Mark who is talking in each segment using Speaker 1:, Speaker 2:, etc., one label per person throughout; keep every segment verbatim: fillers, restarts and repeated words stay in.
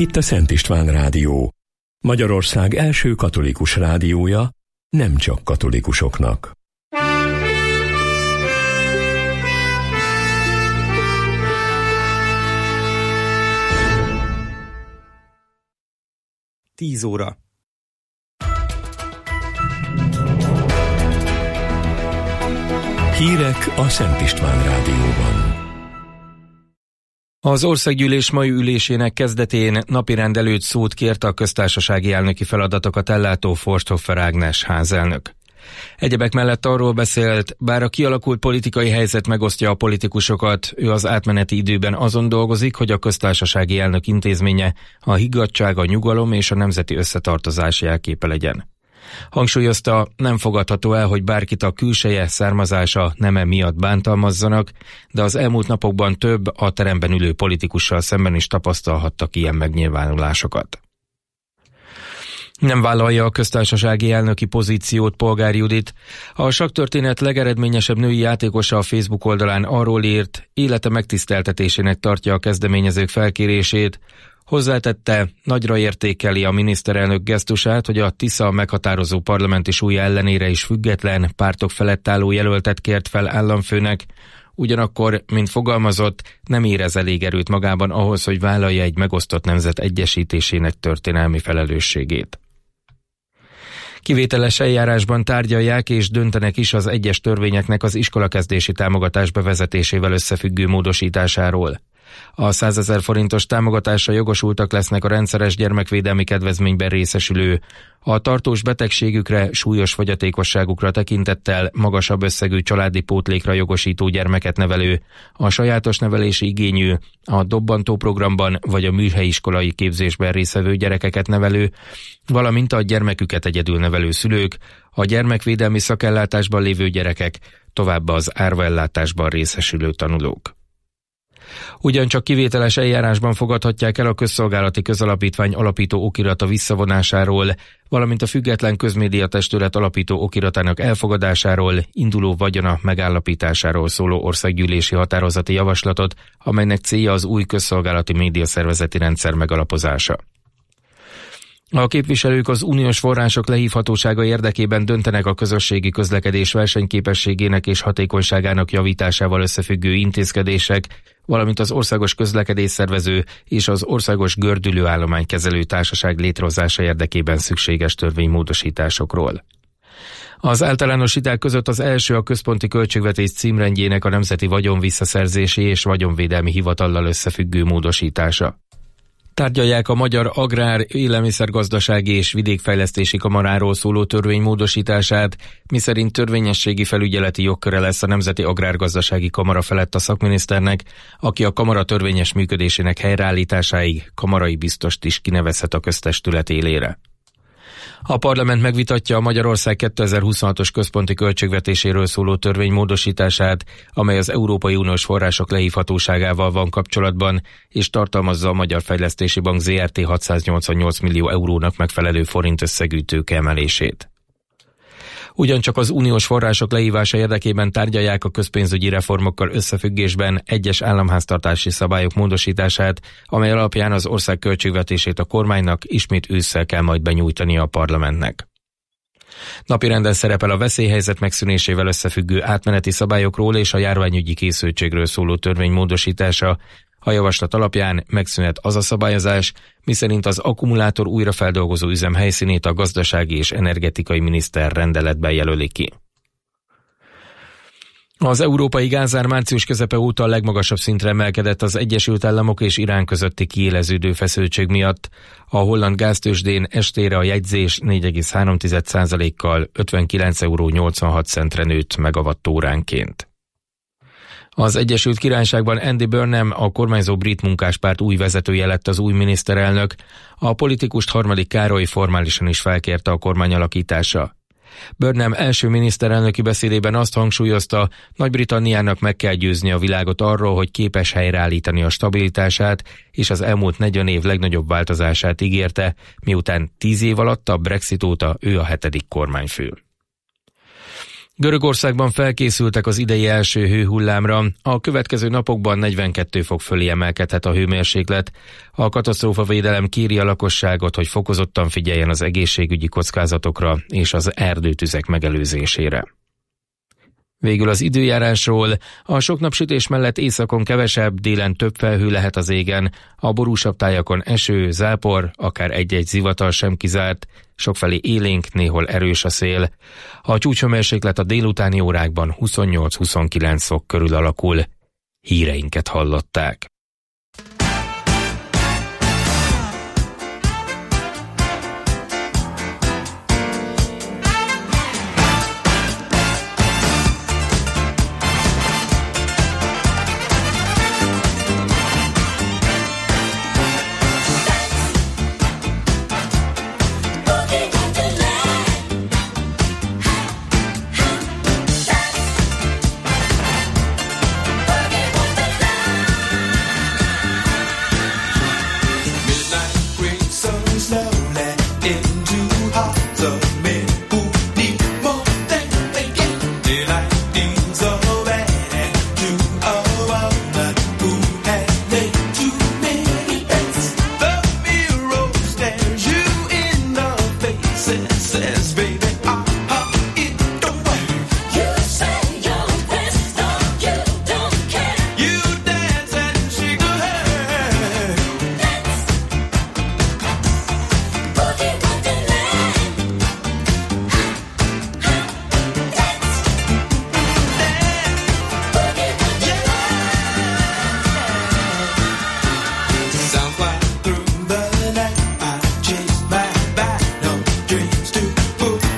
Speaker 1: Itt a Szent István Rádió, Magyarország első katolikus rádiója, nem csak katolikusoknak.
Speaker 2: Tíz óra.
Speaker 1: Hírek a Szent István Rádióban.
Speaker 2: Az országgyűlés mai ülésének kezdetén napirend előtt szót kért a köztársasági elnöki feladatokat ellátó Forsthoffer Ágnes házelnök. Egyebek mellett arról beszélt, bár a kialakult politikai helyzet megosztja a politikusokat, ő az átmeneti időben azon dolgozik, hogy a köztársasági elnök intézménye a higgadtság, a nyugalom és a nemzeti összetartozás jelképe legyen. Hangsúlyozta, nem fogadható el, hogy bárkit a külseje, származása, neme miatt bántalmazzanak, de az elmúlt napokban több a teremben ülő politikussal szemben is tapasztalhattak ilyen megnyilvánulásokat. Nem vállalja a köztársasági elnöki pozíciót Polgár Judit. A sakktörténet legeredményesebb női játékosa a Facebook oldalán arról írt, élete megtiszteltetésének tartja a kezdeményezők felkérését. Hozzátette, nagyra értékeli a miniszterelnök gesztusát, hogy a Tisza meghatározó parlamenti súlya ellenére is független, pártok felett álló jelöltet kért fel államfőnek, ugyanakkor, mint fogalmazott, nem érez elég erőt magában ahhoz, hogy vállalja egy megosztott nemzet egyesítésének történelmi felelősségét. Kivételes eljárásban tárgyalják és döntenek is az egyes törvényeknek az iskolakezdési támogatás bevezetésével összefüggő módosításáról. A százezer forintos támogatásra jogosultak lesznek a rendszeres gyermekvédelmi kedvezményben részesülő, a tartós betegségükre, súlyos fogyatékosságukra tekintettel magasabb összegű családi pótlékra jogosító gyermeket nevelő, a sajátos nevelési igényű, a dobbantó programban vagy a műhelyiskolai képzésben résztvevő gyerekeket nevelő, valamint a gyermeküket egyedül nevelő szülők, a gyermekvédelmi szakellátásban lévő gyerekek, továbbá az árvaellátásban részesülő tanulók. Ugyancsak kivételes eljárásban fogadhatják el a Közszolgálati Közalapítvány alapító okirata visszavonásáról, valamint a Független Közmédiatestület alapító okiratának elfogadásáról, induló vagyona megállapításáról szóló országgyűlési határozati javaslatot, amelynek célja az új közszolgálati médiaszervezeti rendszer megalapozása. A képviselők az uniós források lehívhatósága érdekében döntenek a közösségi közlekedés versenyképességének és hatékonyságának javításával összefüggő intézkedések, valamint az Országos Közlekedésszervező és az Országos Gördülőállománykezelő Társaság létrehozása érdekében szükséges törvénymódosításokról. Az általános hiták között az első a központi költségvetés címrendjének a Nemzeti Vagyon Visszaszerzési és Vagyonvédelmi Hivatallal összefüggő módosítása. Tárgyalják a Magyar Agrár, Élelmiszergazdasági és Vidékfejlesztési Kamaráról szóló törvény módosítását, miszerint törvényességi felügyeleti jogköre lesz a Nemzeti Agrárgazdasági Kamara felett a szakminiszternek, aki a kamara törvényes működésének helyreállításáig kamarai biztost is kinevezhet a köztestület élére. A parlament megvitatja a Magyarország kétezer-huszonhatos központi költségvetéséről szóló törvény módosítását, amely az Európai Uniós források lehívhatóságával van kapcsolatban, és tartalmazza a Magyar Fejlesztési Bank zé er té hatszáznyolcvannyolc millió eurónak megfelelő forint összegű tőke emelését. Ugyancsak az uniós források lehívása érdekében tárgyalják a közpénzügyi reformokkal összefüggésben egyes államháztartási szabályok módosítását, amely alapján az ország költségvetését a kormánynak ismét ősszel kell majd benyújtania a parlamentnek. Napirenden szerepel a veszélyhelyzet megszűnésével összefüggő átmeneti szabályokról és a járványügyi készültségről szóló törvény módosítása. A javaslat alapján megszűnhet az a szabályozás, miszerint az akkumulátor újrafeldolgozó üzem helyszínét a gazdasági és energetikai miniszter rendeletben jelöli ki. Az európai gázár március közepe óta a legmagasabb szintre emelkedett az Egyesült Államok és Irán közötti kiéleződő feszültség miatt. A holland gáztőzsdén estére a jegyzés négy egész három százalékkal ötvenkilenc euró nyolcvanhat centre nőtt megawattóránként. Az Egyesült Királyságban Andy Burnham, a kormányzó brit munkáspárt új vezetője lett az új miniszterelnök. A politikust Harmadik Károly formálisan is felkérte a kormány alakítása. Burnham első miniszterelnöki beszédében azt hangsúlyozta, Nagy-Britanniának meg kell győzni a világot arról, hogy képes helyreállítani a stabilitását, és az elmúlt negyven év legnagyobb változását ígérte, miután tíz év alatt a Brexit óta ő a hetedik kormányfő. Görögországban felkészültek az idei első hőhullámra, a következő napokban negyvenkét fok fölé emelkedhet a hőmérséklet. A katasztrófavédelem kéri a lakosságot, hogy fokozottan figyeljen az egészségügyi kockázatokra és az erdőtüzek megelőzésére. Végül az időjárásról. A sok napsütés mellett északon kevesebb, délen több felhő lehet az égen, a borúsabb tájakon eső, zápor, akár egy-egy zivatar sem kizárt, sokfelé élénk, néhol erős a szél. A csúcshőmérséklet a délutáni órákban huszonnyolc-huszonkilenc fok körül alakul. Híreinket hallották.
Speaker 3: Put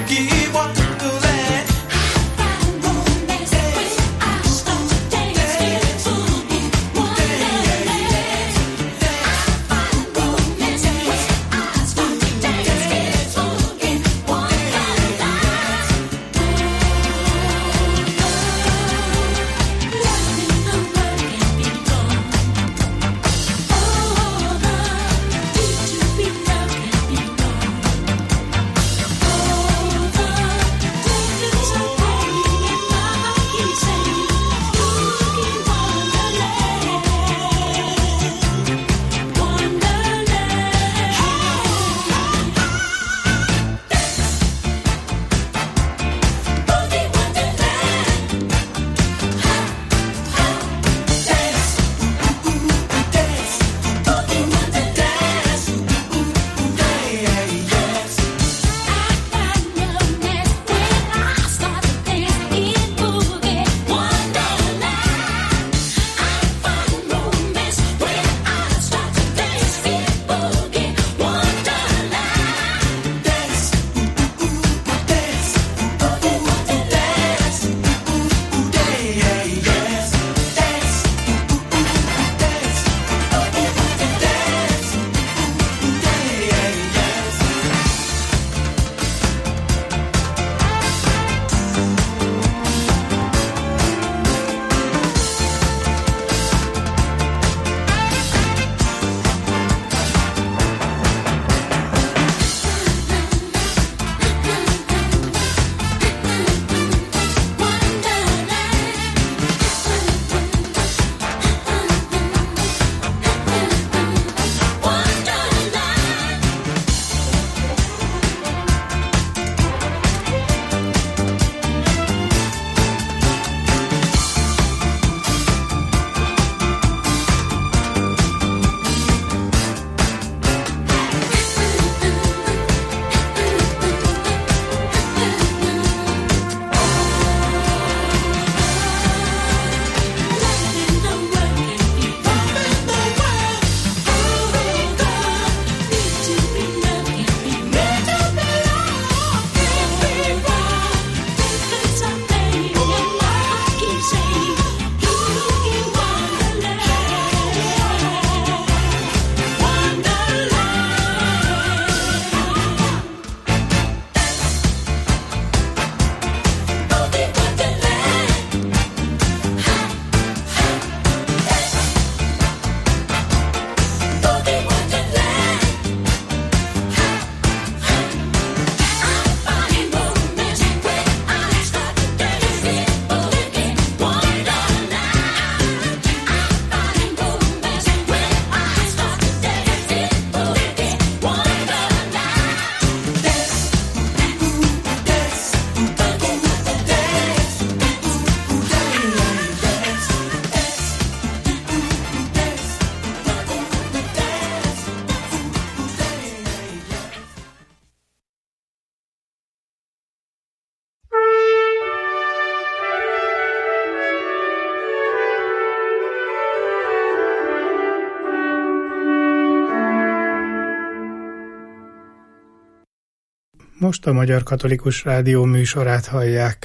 Speaker 3: most a Magyar Katolikus Rádió műsorát hallják.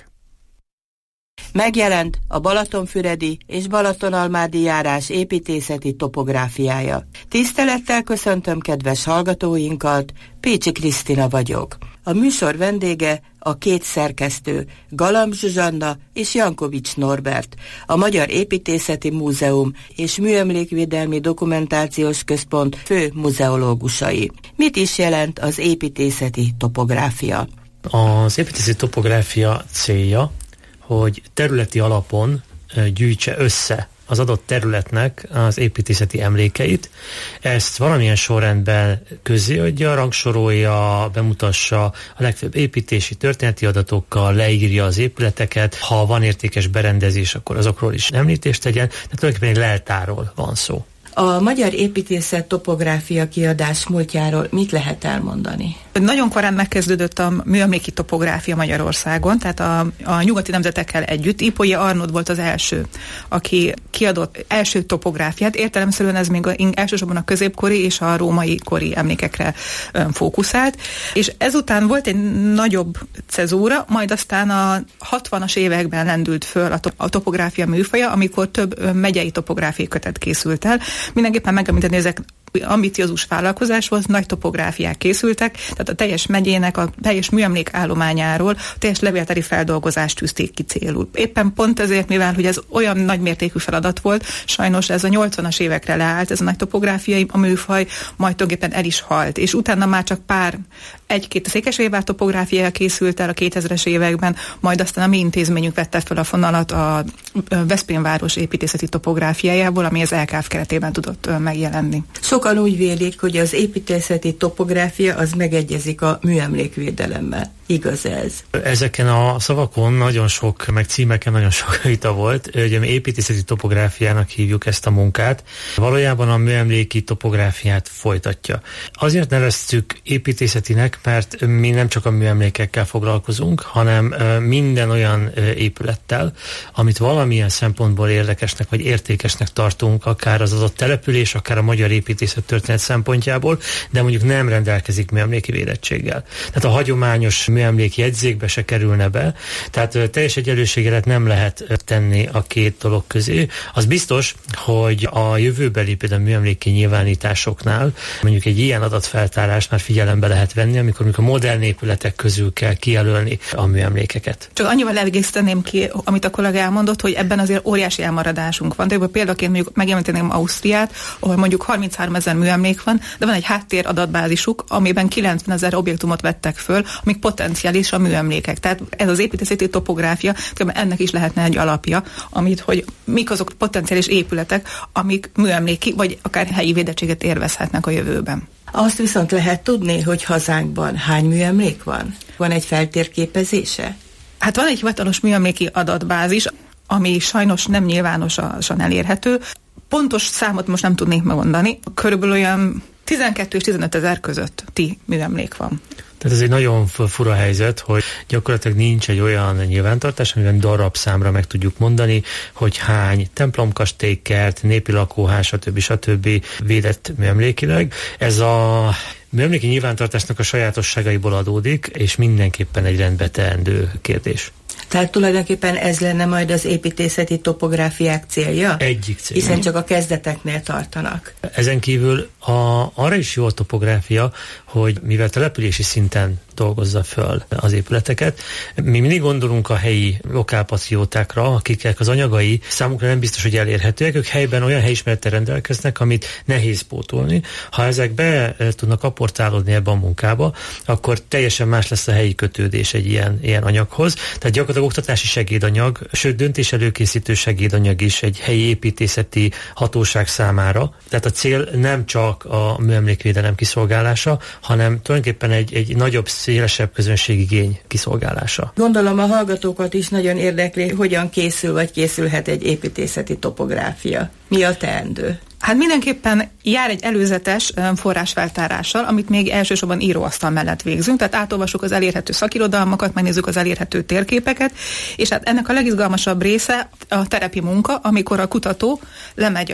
Speaker 4: Megjelent a Balatonfüredi és Balatonalmádi járás építészeti topográfiája. Tisztelettel köszöntöm kedves hallgatóinkat, Pécsi Krisztina vagyok. A műsor vendége a két szerkesztő, Galamb Zsuzsanna és Jankovics Norbert, a Magyar Építészeti Múzeum és Műemlékvédelmi Dokumentációs Központ fő muzeológusai. Mit is jelent az építészeti topográfia?
Speaker 5: Az építészeti topográfia célja, hogy területi alapon gyűjtse össze az adott területnek az építészeti emlékeit. Ezt valamilyen sorrendben közéadja, rangsorolja, bemutassa a legfőbb építési történeti adatokkal, leírja az épületeket, ha van értékes berendezés, akkor azokról is említést tegyen, tehát tulajdonképpen egy leltárról van szó.
Speaker 4: A Magyar Építészet Topográfia kiadás múltjáról mit lehet elmondani?
Speaker 6: Nagyon korán megkezdődött a műemléki topográfia Magyarországon, tehát a, a nyugati nemzetekkel együtt. Ipolyi Arnold volt az első, aki kiadott első topográfiát. Értelemszerűen ez még a, elsősorban a középkori és a római kori emlékekre ön, fókuszált. És ezután volt egy nagyobb cezúra, majd aztán a hatvanas években lendült föl a, to, a topográfia műfaja, amikor több ön, megyei topográfiai kötet készült el. Mindenképpen megemlíteni, ezek ambiciózus vállalkozás volt, nagy topográfiák készültek, tehát a teljes megyének, a teljes műemlék állományáról a teljes levéltári feldolgozást tűzték ki célul. Éppen pont ezért, mivel hogy ez olyan nagymértékű feladat volt, sajnos ez a nyolcvanas évekre leállt, ez a nagy topográfiai, a műfaj, majd tulajdonképpen el is halt, és utána már csak pár, egy-két Székesfehérvár topográfiája készült el a kétezres években, majd aztán a mi intézményünk vette fel a fonalat a Veszprém város építészeti topográfiájából, ami az é ká ef keretében tudott megjelenni.
Speaker 4: Sokan úgy vélik, hogy az építészeti topográfia az megegyezik a műemlékvédelemmel. Igaz ez?
Speaker 5: Ezeken a szavakon nagyon sok, meg címeken nagyon sok vita volt. Ugye mi építészeti topográfiának hívjuk ezt a munkát. Valójában a műemléki topográfiát folytatja. Azért neveztük építészetinek, mert mi nem csak a műemlékekkel foglalkozunk, hanem minden olyan épülettel, amit valamilyen szempontból érdekesnek vagy értékesnek tartunk, akár az adott település, akár a magyar építészet történet szempontjából, de mondjuk nem rendelkezik műemléki védettséggel. Tehát a hagyományos műemlékjegyzékbe se kerülne be, tehát teljes egyenlőséget nem lehet tenni a két dolog közé. Az biztos, hogy a jövőbeli például műemléki nyilvánításoknál mondjuk egy ilyen adatfeltárás már figyelembe lehet venni, amikor, amikor a modern épületek közül kell kijelölni a műemlékeket.
Speaker 6: Csak annyival egészíteném ki, amit a kollega elmondott, hogy ebben azért óriási elmaradásunk van. De példaként mondjuk megemlíteném Ausztriát, ahol mondjuk harminchárom ezer műemlék van, de van egy háttér adatbázisuk, amiben kilencven ezer objektumot vettek föl, amik potenciális a műemlékek. Tehát ez az építészeti topográfia, ennek is lehetne egy alapja, amit, hogy mik azok potenciális épületek, amik műemléki, vagy akár helyi védettséget érvezhetnek a jövőben.
Speaker 4: Azt viszont lehet tudni, hogy hazánkban hány műemlék van? Van egy feltérképezése?
Speaker 6: Hát van egy hivatalos műemléki adatbázis, ami sajnos nem nyilvánosan elérhető. Pontos számot most nem tudnék megmondani. Körülbelül olyan tizenkét és tizenöt ezer közötti műemlék van.
Speaker 5: Tehát ez egy nagyon fura helyzet, hogy gyakorlatilag nincs egy olyan nyilvántartás, amiben darabszámra meg tudjuk mondani, hogy hány templomkastélykert, népi lakóház, stb. stb. Védett műemlékileg. Ez a műemléki nyilvántartásnak a sajátosságaiból adódik, és mindenképpen egy rendbe teendő kérdés.
Speaker 4: Tehát tulajdonképpen ez lenne majd az építészeti topográfiák célja?
Speaker 5: Egyik célja.
Speaker 4: Hiszen csak a kezdeteknél tartanak.
Speaker 5: Ezen kívül a, arra is jó a topográfia, hogy mivel települési szinten dolgozza föl az épületeket, mi mindig gondolunk a helyi lokálpatriótákra, akiknek az anyagai számukra nem biztos, hogy elérhetőek, ők helyben olyan helyismerettel rendelkeznek, amit nehéz pótolni. Ha ezek be tudnak apportálódni ebbe a munkába, akkor teljesen más lesz a helyi kötődés egy ilyen, ilyen anyaghoz. Tehát gyakorlatilag oktatási segédanyag, sőt döntés előkészítő segédanyag is egy helyi építészeti hatóság számára. Tehát a cél nem csak a műemlékvédelem kiszolgálása, hanem tulajdonképpen egy, egy nagyobb, szélesebb közönségigény kiszolgálása.
Speaker 4: Gondolom a hallgatókat is nagyon érdekli, hogyan készül vagy készülhet egy építészeti topográfia. Mi a teendő?
Speaker 6: Hát mindenképpen jár egy előzetes forrásfeltárással, amit még elsősorban íróasztal mellett végzünk, tehát átolvassuk az elérhető szakirodalmakat, megnézzük az elérhető térképeket, és hát ennek a legizgalmasabb része a terepi munka, amikor a kutató lemegy a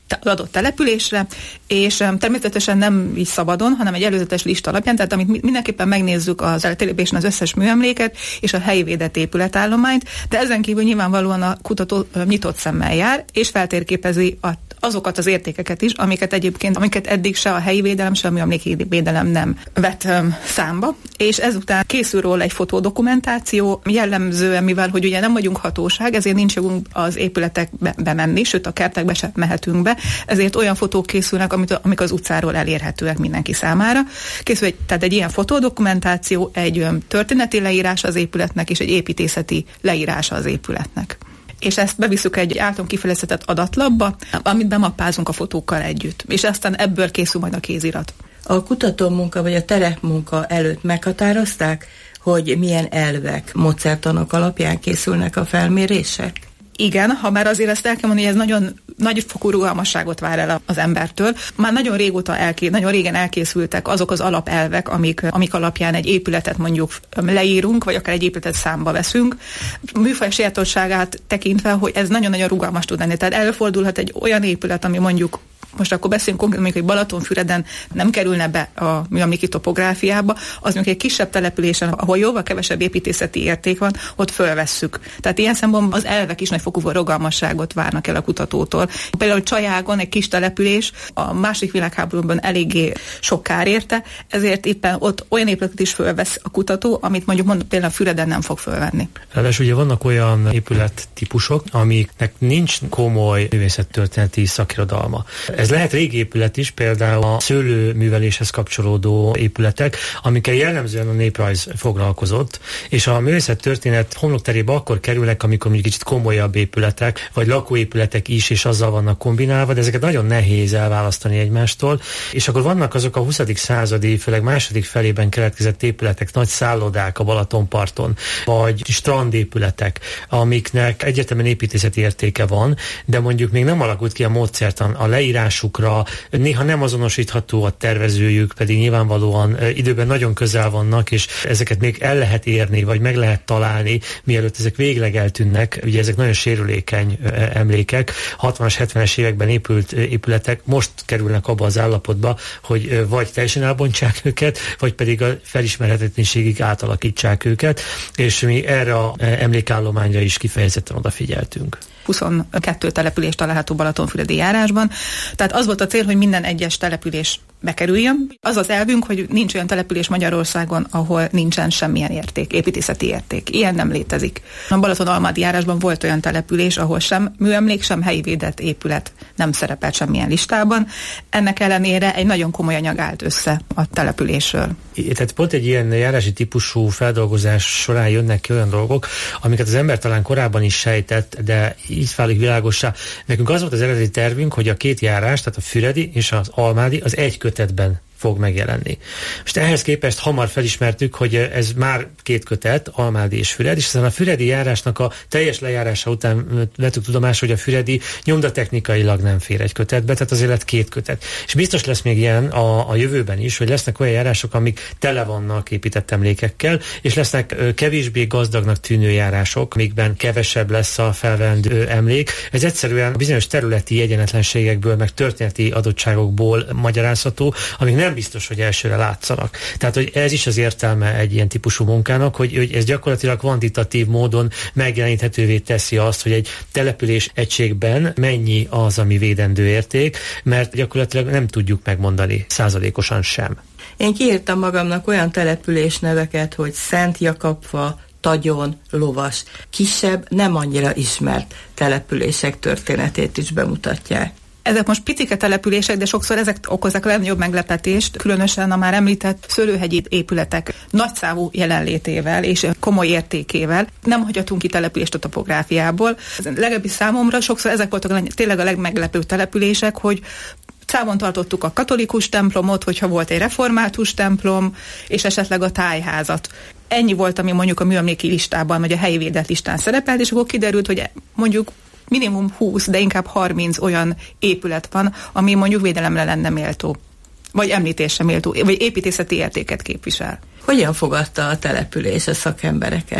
Speaker 6: adott településre, és természetesen nem így szabadon, hanem egy előzetes lista alapján, tehát amit mindenképpen megnézzük az eltelepülésen az összes műemléket és a helyi védett épületállományt, de ezen kívül nyilvánvalóan a kutató nyitott szemmel jár, és feltérképezi a azokat az értékeket is, amiket egyébként, amiket eddig se a helyi védelem, se a műemléki védelem nem vett um, számba, és ezután készül róla egy fotódokumentáció, jellemzően, mivel hogy ugye nem vagyunk hatóság, ezért nincs jogunk az épületekbe bemenni, sőt a kertekbe sem mehetünk be, ezért olyan fotók készülnek, amit, amik az utcáról elérhetőek mindenki számára. Készül egy, tehát egy ilyen fotódokumentáció, egy um, történeti leírása az épületnek, és egy építészeti leírása az épületnek. És ezt beviszük egy általunk kifejlesztett adatlapba, amit bemappázunk a fotókkal együtt. És aztán ebből készül majd a kézirat.
Speaker 4: A kutatómunka vagy a terepmunka előtt meghatározták, hogy milyen elvek, módszertanok alapján készülnek a felmérések?
Speaker 6: Igen, ha már azért ezt el kell mondani, hogy ez nagyon nagy fokú rugalmasságot vár el az embertől. Már nagyon régóta elké, nagyon régen elkészültek azok az alapelvek, amik, amik alapján egy épületet mondjuk leírunk, vagy akár egy épületet számba veszünk. Műfaj sajátosságát tekintve, hogy ez nagyon-nagyon rugalmas tud lenni. Tehát előfordulhat egy olyan épület, ami mondjuk most akkor beszélünk konkrétan, hogy Balatonfüreden nem kerülne be a műemléki topográfiába, az mondjuk egy kisebb településen, ahol jóval kevesebb építészeti érték van, ott fölvesszük. Tehát ilyen szempontból az elvek is nagyfokú rugalmasságot várnak el a kutatótól. Például Csajágon egy kis település, a második világháborúban eléggé sok kár érte, ezért éppen ott olyan épületet is fölvesz a kutató, amit mondjuk mondjuk például Füreden nem fog fölvenni.
Speaker 5: Ráadásul ugye vannak olyan épülettípusok, amiknek nincs komoly művészettörténeti szakirodalma. Ez lehet régi épület is, például a szőlőműveléshez kapcsolódó épületek, amikkel jellemzően a néprajz foglalkozott, és a művészettörténet homlokterébe akkor kerülnek, amikor mondjuk kicsit komolyabb épületek, vagy lakóépületek is, és azzal vannak kombinálva, de ezeket nagyon nehéz elválasztani egymástól, és akkor vannak azok a huszadik századi, főleg második felében keletkezett épületek, nagy szállodák a Balatonparton, vagy strandépületek, amiknek egyetemen építészeti értéke van, de mondjuk még nem alakult ki a módszertan, a leírásukra, néha nem azonosítható a tervezőjük, pedig nyilvánvalóan időben nagyon közel vannak, és ezeket még el lehet érni, vagy meg lehet találni, mielőtt ezek végleg eltűnnek. Ugye ezek nagyon sérülékeny emlékek. hatvanas, hetvenes években épült épületek most kerülnek abba az állapotba, hogy vagy teljesen elbontsák őket, vagy pedig a felismerhetetlenségig átalakítsák őket, és mi erre a emlékállományra is kifejezetten odafigyeltünk.
Speaker 6: huszonkettő település található Balatonfüredi járásban. Tehát az volt a cél, hogy minden egyes település bekerüljön. Az az elvünk, hogy nincs olyan település Magyarországon, ahol nincsen semmilyen érték, építészeti érték. Ilyen nem létezik. A Balaton-almádi járásban volt olyan település, ahol sem műemlék, sem helyi védett épület nem szerepelt semmilyen listában. Ennek ellenére egy nagyon komoly anyag állt össze a településről.
Speaker 5: Tehát pont egy ilyen járási típusú feldolgozás során jönnek ki olyan dolgok, amiket az ember talán korábban is sejtett, de így válik világossá. Nekünk az volt az eredeti tervünk, hogy a két járás, tehát a füredi és az almádi az egy kötetben fog megjelenni. Most ehhez képest hamar felismertük, hogy ez már két kötet, almádi és füredi, és aztán a füredi járásnak a teljes lejárása után vettük tudomásra, hogy a füredi nyomdatechnikailag nem fér egy kötetbe, tehát azért lett két kötet. És biztos lesz még ilyen a, a jövőben is, hogy lesznek olyan járások, amik tele vannak épített emlékekkel, és lesznek kevésbé gazdagnak tűnő járások, amikben kevesebb lesz a felvendő emlék. Ez egyszerűen bizonyos területi egyenetlenségekből, meg történeti adottságokból magyarázható, amik nem nem biztos, hogy elsőre látszanak. Tehát, hogy ez is az értelme egy ilyen típusú munkának, hogy, hogy ez gyakorlatilag kvantitatív módon megjeleníthetővé teszi azt, hogy egy település egységben mennyi az, ami védendő érték, mert gyakorlatilag nem tudjuk megmondani százalékosan sem.
Speaker 4: Én kiírtam magamnak olyan település neveket, hogy Szent Jakabfa, Tagyon, Lovas. Kisebb, nem annyira ismert települések történetét is bemutatják.
Speaker 6: Ezek most picike települések, de sokszor ezek okozzák a legnagyobb meglepetést, különösen a már említett szőlőhegyi épületek nagyszávú jelenlétével és komoly értékével. Nem hagyhatunk ki települést a topográfiából. Legalábbis számomra sokszor ezek voltak tényleg a legmeglepőbb települések, hogy számon tartottuk a katolikus templomot, hogyha volt egy református templom, és esetleg a tájházat. Ennyi volt, ami mondjuk a műemléki listában, vagy a helyi védett listán szerepelt, és akkor kiderült, hogy mondjuk minimum húsz, de inkább harminc olyan épület van, ami mondjuk védelemre lenne méltó, vagy említésre méltó, vagy építészeti értéket képvisel.
Speaker 4: Hogyan fogadta a település a szakembereket?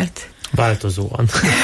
Speaker 5: Változóan.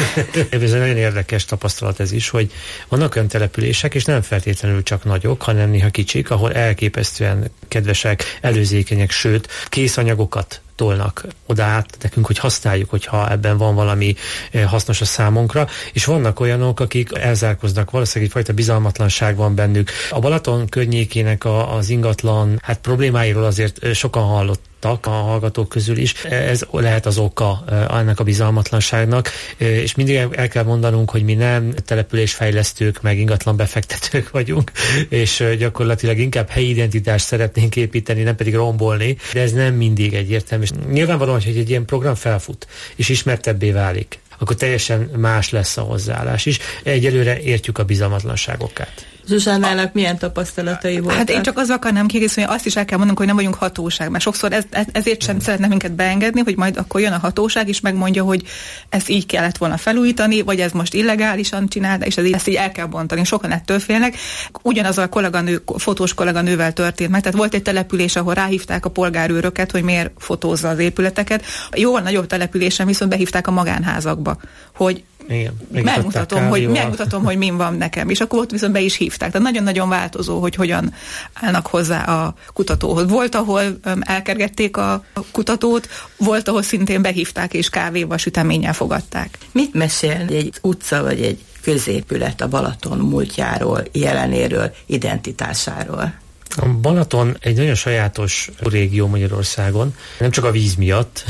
Speaker 5: Ez egy nagyon érdekes tapasztalat ez is, hogy vannak olyan települések, és nem feltétlenül csak nagyok, hanem néha kicsik, ahol elképesztően kedvesek, előzékenyek, sőt, készanyagokat tolnak oda át nekünk, hogy használjuk, hogyha ebben van valami hasznos a számunkra, és vannak olyanok, akik elzárkoznak, valószínűleg egyfajta bizalmatlanság van bennük. A Balaton környékének a, az ingatlan hát problémáiról azért sokan hallottak a hallgatók közül is. Ez lehet az oka ennek a bizalmatlanságnak, és mindig el kell mondanunk, hogy mi nem településfejlesztők, meg ingatlan befektetők vagyunk, és gyakorlatilag inkább helyi identitást szeretnénk építeni, nem pedig rombolni, de ez nem mindig egyértelmű. És nyilvánvalóan, hogy egy ilyen program felfut, és ismertebbé válik, akkor teljesen más lesz a hozzáállás is. Egyelőre értjük a bizalmatlanságokát.
Speaker 4: Zsuzsánának milyen tapasztalatai voltak?
Speaker 6: Hát én csak azzal akarnám kiegészíteni, hogy azt is el kell mondanunk, hogy nem vagyunk hatóság, mert sokszor ez, ezért sem szeretne minket beengedni, hogy majd akkor jön a hatóság, és megmondja, hogy ezt így kellett volna felújítani, vagy ez most illegálisan csinálta, és ez így, ezt így el kell bontani. Sokan ettől félnek. Ugyanaz a kolléganő, fotós kolléganővel történt meg, tehát volt egy település, ahol ráhívták a polgárőröket, hogy miért fotózza az épületeket. Jóval nagyobb településen viszont behívták a magánházakba, hogy
Speaker 5: igen,
Speaker 6: megmutatom, hogy, megmutatom, hogy min van nekem. És akkor ott viszont be is hívták. Tehát nagyon-nagyon változó, hogy hogyan állnak hozzá a kutatóhoz. Volt, ahol um, elkergették a kutatót, volt, ahol szintén behívták és kávéval, süteménnyel fogadták.
Speaker 4: Mit mesél egy utca vagy egy középület a Balaton múltjáról, jelenéről, identitásáról?
Speaker 5: A Balaton egy nagyon sajátos régió Magyarországon, nem csak a víz miatt,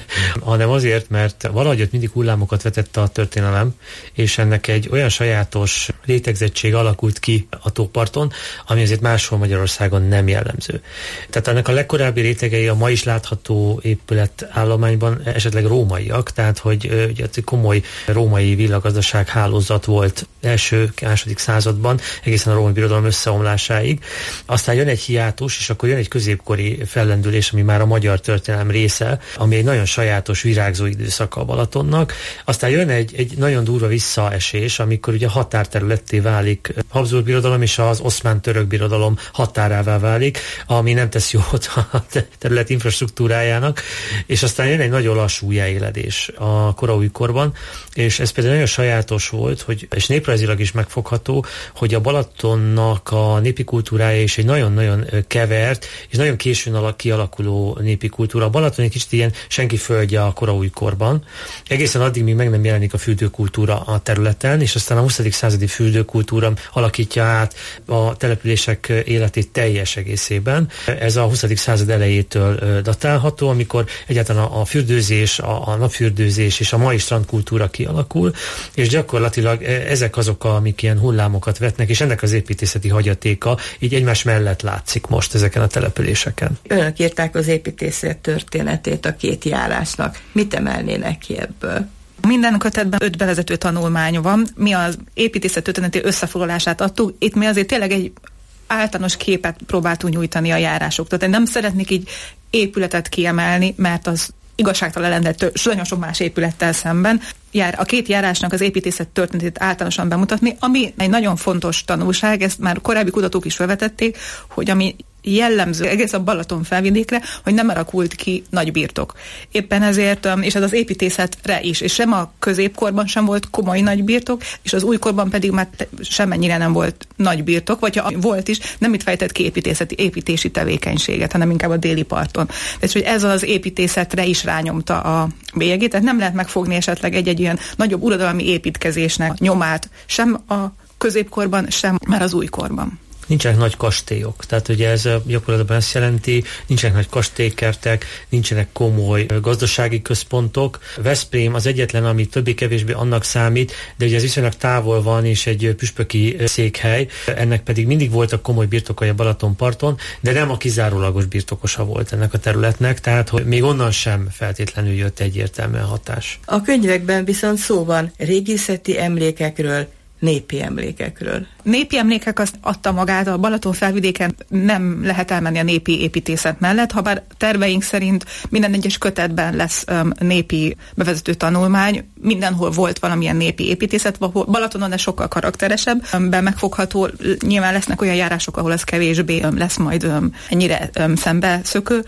Speaker 5: hanem azért, mert valahogy ott mindig hullámokat vetett a történelem, és ennek egy olyan sajátos rétegzettség alakult ki a tóparton, ami azért máshol Magyarországon nem jellemző. Tehát ennek a legkorábbi rétegei a ma is látható épületállományban esetleg rómaiak, tehát hogy ugye, komoly római villagazdaság hálózat volt első, második században, egészen a római birodalom összeomlásáig. Aztán jön egy hiátus, és akkor jön egy középkori fellendülés, ami már a magyar történelem része, ami egy nagyon sajátos virágzó időszaka a Balatonnak. Aztán jön egy, egy nagyon durva visszaesés, amikor ugye határterületté válik Habsburg birodalom és az oszmán-török birodalom határává válik, ami nem tesz jót a terület infrastruktúrájának, és aztán jön egy nagyon lassú újjáéledés a koraújkorban, és ez például nagyon sajátos volt, hogy, és néprajzilag is megfogható, hogy a Balatonnak a népi kultúrája is egy nagyon-nagyon kevert, és nagyon későn kialakuló népi kultúra. A Balaton egy kicsit ilyen senki földje a koraújkorban. Egészen addig, míg meg nem jelenik a fürdőkultúra a területen, és aztán a huszadik századi fürdőkultúra alakítja át a települések életét teljes egészében. Ez a huszadik század elejétől datálható, amikor egyáltalán a fürdőzés, a, a napfürdőzés és a mai strandkultúra kialakul, és gyakorlatilag ezek azok, amik ilyen hullámokat vetnek, és ennek az építészeti hagyatéka így egymás mellett látszik most ezeken a településeken.
Speaker 4: Önök írták az építészet történetét a két járásnak. Mit emelnének ki ebből?
Speaker 6: Minden kötetben öt bevezető tanulmány van. Mi az építészet történeti összefoglalását adtuk. Itt mi azért tényleg egy általános képet próbáltunk nyújtani a járásoktól. Tehát nem szeretnék így épületet kiemelni, mert az igazságtalan lenne nagyon sok más épülettel szemben. Jár, a két járásnak az építészet történetét általánosan bemutatni, ami egy nagyon fontos tanulság, ezt már korábbi kutatók is felvetették, hogy ami jellemző egész a Balaton felvidékre, hogy nem alakult ki nagy birtok. Éppen ezért, és ez az építészetre is, és sem a középkorban sem volt komoly nagy birtok, és az újkorban pedig már semmennyire nem volt nagy birtok, vagy ha volt is, nem itt fejtett ki építészeti, építési tevékenységet, hanem inkább a déli parton. Tehát, hogy ez az építészetre is rányomta a bélyegét, tehát nem lehet megfogni esetleg egy-egy ilyen nagyobb uradalmi építkezésnek nyomát, sem a középkorban, sem már az újkorban.
Speaker 5: Nincsenek nagy kastélyok, tehát ugye ez gyakorlatban ezt jelenti, nincsenek nagy kastélykertek, nincsenek komoly gazdasági központok. Veszprém az egyetlen, ami többé-kevésbé annak számít, de ugye ez viszonylag távol van, és egy püspöki székhely, ennek pedig mindig voltak komoly birtokai a Balatonparton, de nem a kizárólagos birtokosa volt ennek a területnek, tehát hogy még onnan sem feltétlenül jött egyértelműen hatás.
Speaker 4: A könyvekben viszont szó van régészeti emlékekről, népi emlékekről.
Speaker 6: Népi emlékek azt adta magát, a Balaton felvidéken nem lehet elmenni a népi építészet mellett, habár terveink szerint minden egyes kötetben lesz um, népi bevezető tanulmány, mindenhol volt valamilyen népi építészet, Balatonon ez sokkal karakteresebb, um, be megfogható, nyilván lesznek olyan járások, ahol ez kevésbé um, lesz majd um, ennyire um, szembeszökő.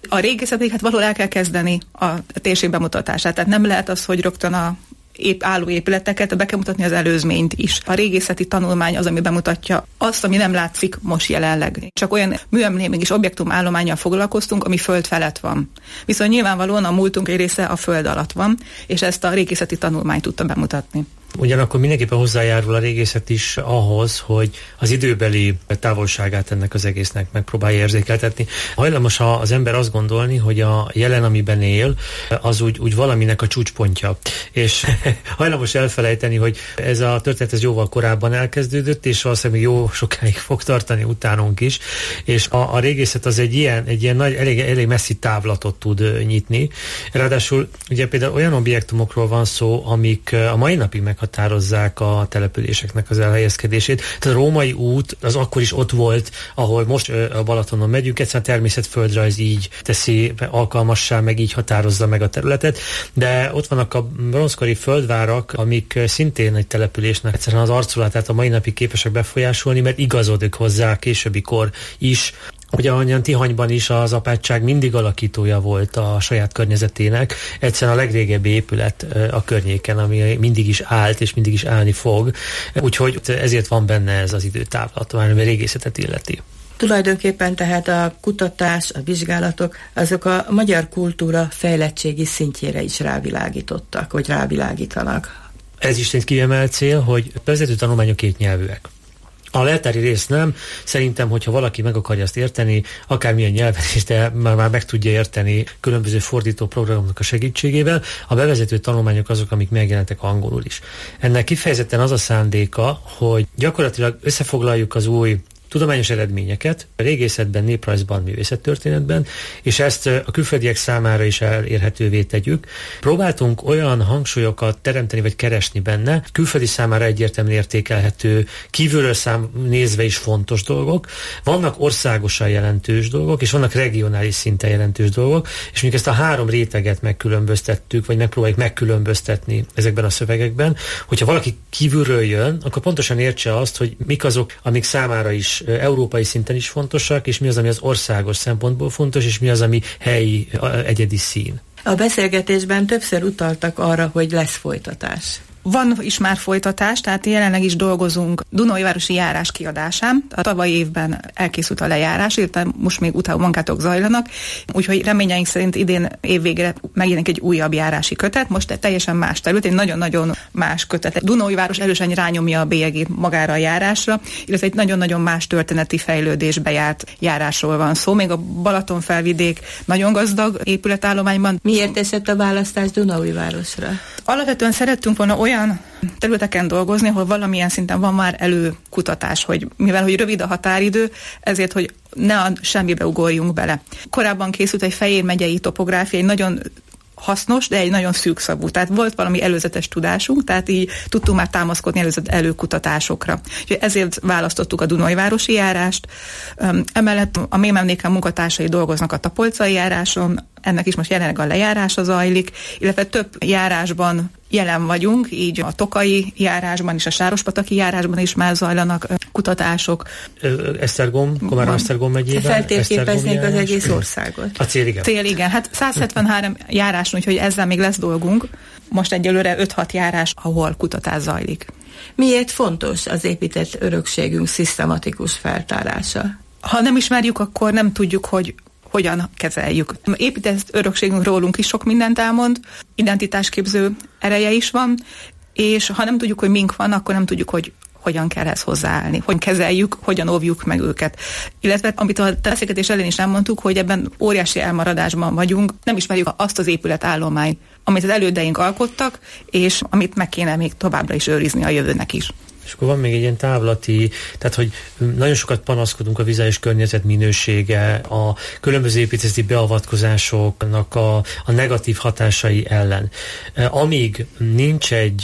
Speaker 6: A régészet hát valahol el kell kezdeni a térség bemutatását, tehát nem lehet az, hogy rögtön a épp álló épületeket, be kell mutatni az előzményt is. A régészeti tanulmány az, ami bemutatja azt, ami nem látszik most jelenleg. Csak olyan műemlék és objektumállománnyal foglalkoztunk, ami föld felett van. Viszont nyilvánvalóan a múltunk egy része a föld alatt van, és ezt a régészeti tanulmány tudta bemutatni.
Speaker 5: Ugyanakkor mindenképpen hozzájárul a régészet is ahhoz, hogy az időbeli távolságát ennek az egésznek megpróbálja érzékeltetni. Hajlamos az ember azt gondolni, hogy a jelen, amiben él, az úgy, úgy valaminek a csúcspontja. És hajlamos elfelejteni, hogy ez a történet ez jóval korábban elkezdődött, és valószínűleg jó sokáig fog tartani utánunk is. És a, a régészet az egy ilyen, egy ilyen nagy, elég, elég messzi távlatot tud nyitni. Ráadásul ugye például olyan objektumokról van szó, amik a mai napig meg határozzák a településeknek az elhelyezkedését. Tehát a római út az akkor is ott volt, ahol most a Balatonon megyünk, egyszerűen a természetföldrajz így teszi alkalmassá, meg így határozza meg a területet, de ott vannak a bronzkori földvárak, amik szintén egy településnek egyszerűen az arculatát a mai napig képesek befolyásolni, mert igazodik hozzá későbbi kor is. Ugye ahogyan Tihanyban is az apátság mindig alakítója volt a saját környezetének, egyszerűen a legrégebbi épület a környéken, ami mindig is állt, és mindig is állni fog. Úgyhogy ezért van benne ez az időtávlat, már ami a régészetet illeti.
Speaker 4: Tulajdonképpen tehát a kutatás, a vizsgálatok, azok a magyar kultúra fejlettségi szintjére is rávilágítottak, vagy rávilágítanak.
Speaker 5: Ez is egy kiemelt cél, hogy vezető tanulmányok kétnyelvűek. A leltári rész nem. Szerintem, hogyha valaki meg akarja azt érteni, akármilyen nyelven is, de már, már meg tudja érteni különböző fordító programoknak a segítségével, a bevezető tanulmányok azok, amik megjelentek angolul is. Ennek kifejezetten az a szándéka, hogy gyakorlatilag összefoglaljuk az új tudományos eredményeket a régészetben, néprajzban, művészettörténetben, és ezt a külföldiek számára is elérhetővé tegyük. Próbáltunk olyan hangsúlyokat teremteni vagy keresni benne, külföldi számára egyértelműen értékelhető, kívülről szám nézve is fontos dolgok. Vannak országosan jelentős dolgok, és vannak regionális szinten jelentős dolgok, és mondjuk ezt a három réteget megkülönböztettük, vagy megpróbáljuk megkülönböztetni ezekben a szövegekben. Hogyha valaki kívülről jön, akkor pontosan értse azt, hogy mik azok, amik számára is európai szinten is fontosak, és mi az, ami az országos szempontból fontos, és mi az, ami helyi, egyedi szín.
Speaker 4: A beszélgetésben többször utaltak arra, hogy lesz folytatás.
Speaker 6: Van is már folytatás, tehát jelenleg is dolgozunk Dunaújvárosi járás kiadásán. A tavalyi évben elkészült a lejárás, illetve most még utána munkátok zajlanak, úgyhogy reményeink szerint idén évvégre megjelenik egy újabb járási kötet, most egy teljesen más terület, egy nagyon-nagyon más kötet. Dunaújváros erősen rányomja a bélyegét magára a járásra, illetve egy nagyon-nagyon más történeti fejlődésbe járt járásról van szó. Még a Balatonfelvidék nagyon gazdag épületállományban.
Speaker 4: Miért esett a választás Dunaújvárosra?
Speaker 6: Alapvetően szerettünk volna olyan olyan területeken dolgozni, ahol valamilyen szinten van már előkutatás, hogy mivel hogy rövid a határidő, ezért, hogy ne a semmibe ugorjunk bele. Korábban készült egy Fejér megyei topográfia, egy nagyon hasznos, de egy nagyon szűkszavú. Tehát volt valami előzetes tudásunk, tehát így tudtunk már támaszkodni előzet előkutatásokra. Úgyhogy ezért választottuk a Dunaújvárosi járást. Emellett a Mémemléken munkatársai dolgoznak a Tapolcai járáson, ennek is most jelenleg a lejárása zajlik, illetve több járásban jelen vagyunk, így a Tokai járásban és a Sárospataki járásban is már zajlanak kutatások.
Speaker 5: Esztergom, Komárom-Esztergom megyében.
Speaker 4: Feltérképeznék az egész országot.
Speaker 5: A cél igen.
Speaker 6: Cél igen. Hát száz hetvenhárom járáson, úgyhogy ezzel még lesz dolgunk. Most egyelőre öt-hat járás, ahol kutatás zajlik.
Speaker 4: Miért fontos az épített örökségünk szisztematikus feltárása?
Speaker 6: Ha nem ismerjük, akkor nem tudjuk, hogy hogyan kezeljük. Épített örökségünk rólunk is sok mindent elmond, identitásképző ereje is van, és ha nem tudjuk, hogy mink van, akkor nem tudjuk, hogy hogyan kell ehhez hozzáállni, hogy kezeljük, hogyan óvjuk meg őket. Illetve, amit a beszélgetés elén is elmondtuk, hogy ebben óriási elmaradásban vagyunk, nem ismerjük azt az épületállományt, amit az elődeink alkottak, és amit meg kéne még továbbra is őrizni a jövőnek is.
Speaker 5: És akkor van még egy ilyen távlati, tehát hogy nagyon sokat panaszkodunk a vizuális környezet minősége, a különböző építészeti beavatkozásoknak a, a negatív hatásai ellen. Amíg nincs egy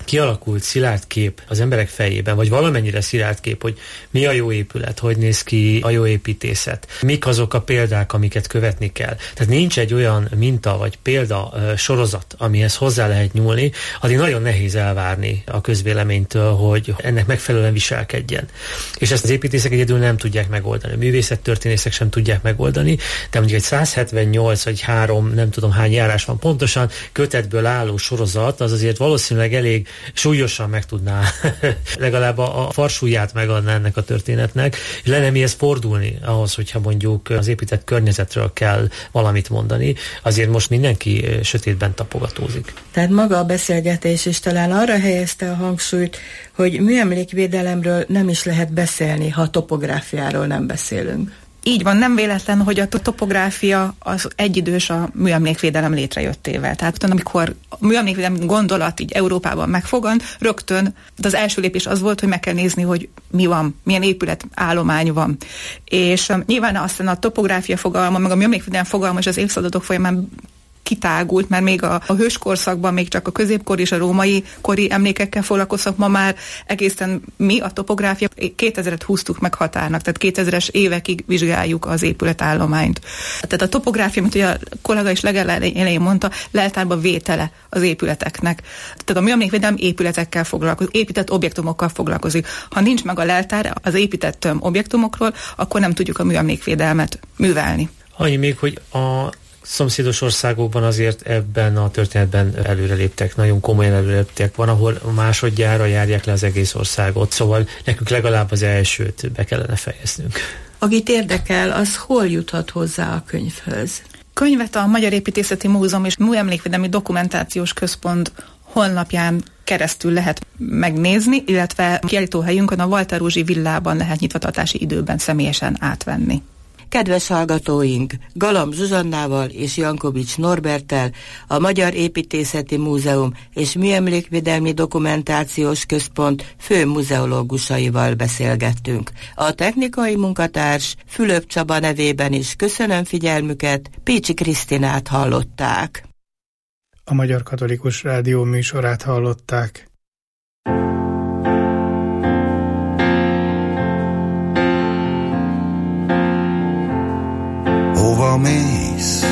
Speaker 5: kialakult szilárd kép az emberek fejében, vagy valamennyire szilárd kép, hogy mi a jó épület, hogy néz ki a jó építészet, mik azok a példák, amiket követni kell. Tehát nincs egy olyan minta vagy példa sorozat, amihez hozzá lehet nyúlni, addig nagyon nehéz elvárni a közvéleménytől, hogy ennek megfelelően viselkedjen. És ezt az építészek egyedül nem tudják megoldani. A művészettörténészek sem tudják megoldani, de mondjuk egy száz hetvennyolc vagy három, nem tudom hány járás van pontosan, kötetből álló sorozat, az azért valószínűleg elég súlyosan meg tudná legalább a farsúlyát megadná ennek a történetnek, és lenne mihez fordulni ahhoz, hogyha mondjuk az épített környezetről kell valamit mondani. Azért most mindenki sötétben tapogatózik.
Speaker 4: Tehát maga a beszélgetés is talán arra helyezte a hangsúlyt, hogy műemlékvédelemről nem is lehet beszélni, ha a topográfiáról nem beszélünk.
Speaker 6: Így van, nem véletlen, hogy a topográfia az egyidős a műemlékvédelem létrejöttével. Tehát amikor a műemlékvédelem gondolat így Európában megfogant, rögtön az első lépés az volt, hogy meg kell nézni, hogy mi van, milyen épületállomány van. És um, nyilván aztán a topográfia fogalma, meg a műemlékvédelem fogalma és az évszázadok folyamán kitágult, mert még a, a hőskorszakban még csak a középkor és a római kori emlékekkel foglalkoztak, ma már egészen mi, a topográfia, kétezret húztuk meg határnak, tehát kétezres évekig vizsgáljuk az épületállományt. Tehát a topográfia, mint ugye a kollega is legelején mondta, leltárba vétele az épületeknek. Tehát a műemlékvédelem épületekkel foglalkozik, épített objektumokkal foglalkozik. Ha nincs meg a leltár az épített objektumokról, akkor nem tudjuk a műemlékvédelmet művelni.
Speaker 5: Annyi még, hogy a szomszédos országokban azért ebben a történetben előreléptek, nagyon komolyan előreléptek. Van, ahol másodjára járják le az egész országot, szóval nekünk legalább az elsőt be kellene fejeznünk.
Speaker 4: Akit érdekel, az hol juthat hozzá a könyvhöz?
Speaker 6: Könyvet a Magyar Építészeti Múzeum és Műemlékvédelmi Dokumentációs Központ honlapján keresztül lehet megnézni, illetve kiállítóhelyünkön a Walter Rózsi villában lehet nyitvatartási időben személyesen átvenni.
Speaker 4: Kedves hallgatóink, Galamb Zsuzsannával és Jankovics Norberttel, a Magyar Építészeti Múzeum és Műemlékvédelmi Dokumentációs Központ fő muzeológusaival beszélgettünk. A technikai munkatárs Fülöp Csaba nevében is köszönöm figyelmüket, Pécsi Krisztinát hallották.
Speaker 3: A Magyar Katolikus Rádió műsorát hallották.
Speaker 7: Hova mész,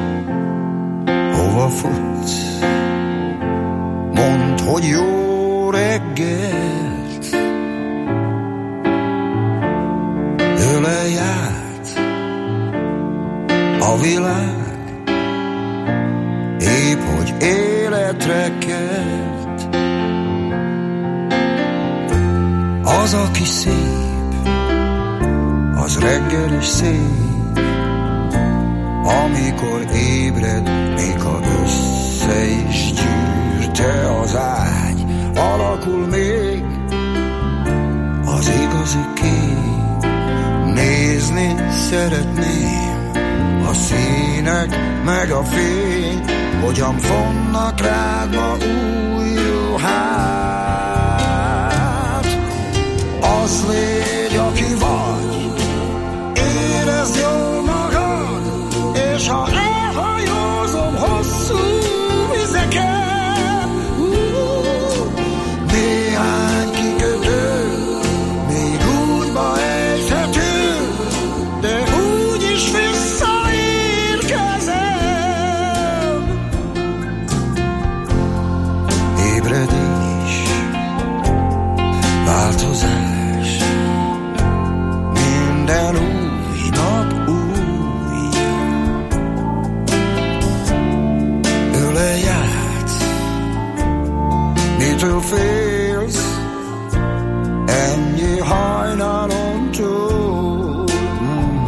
Speaker 7: hova futsz, mondd, hogy jó reggelt. Ölelj át a világ, épp hogy életre kelt. Az, aki szép, az reggel is szép, amikor ébred, még ha össze is gyűrte az ágy, alakul még az igazi kép. Nézni szeretném a színek meg a fény, hogyan fonnak rád ma új ruhát. Az légy, aki vagy, érezd jól magad, és ha elhajózom hosszú vizeken, uh, néhány kikötő még útba ejthető, de úgyis visszaérkezem. Ébredés, változás, minden új nap új. Mitől félsz ennyi hajnalon túl? Mm.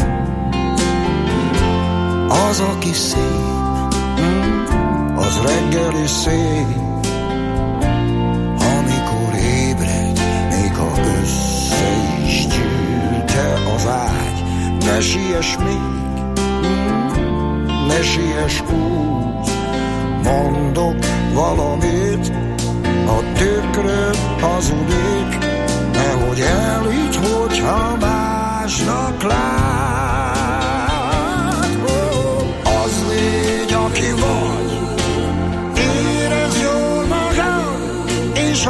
Speaker 7: Az, aki szép, mm, az reggel is szép, amikor ébred, még ha össze is gyűlte az ágy. Ne siess még, mm, ne siess úgy, mondok valamit, a tükröd hazudik, nehogy elhidd, hogyha másnak lát. Oh, az légy, aki vagy, érezd jól magad, és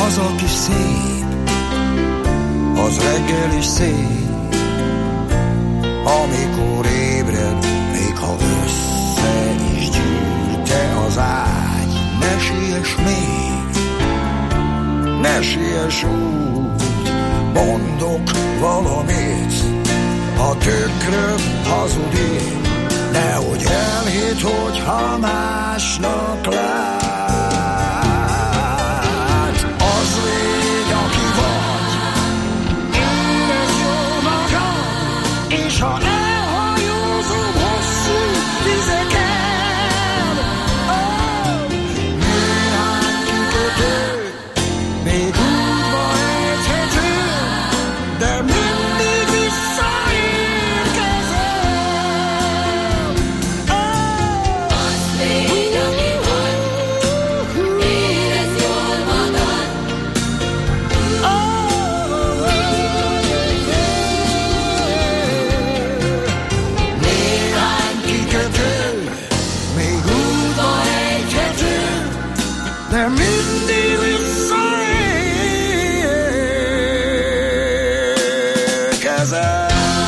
Speaker 7: az, aki szép, az reggel is szép, amikor ébred, még ha össze is gyűlte az ágy. Ne siess még, ne siess úgy, mondok valamit, ha tökröd hazudik, nehogy elhidd, hogyha másnak lát. Az légy, aki vagy, érezd jól magad, és ha elhajózom hosszú vizeken, oh, néhány kikötő, még útba ejthető, de mindig visszaérkezem.
Speaker 8: Az légy, aki vagy, érezd jól magad.
Speaker 7: Néhány kikötő, még útba ejthető, de mindig visszaérkezem.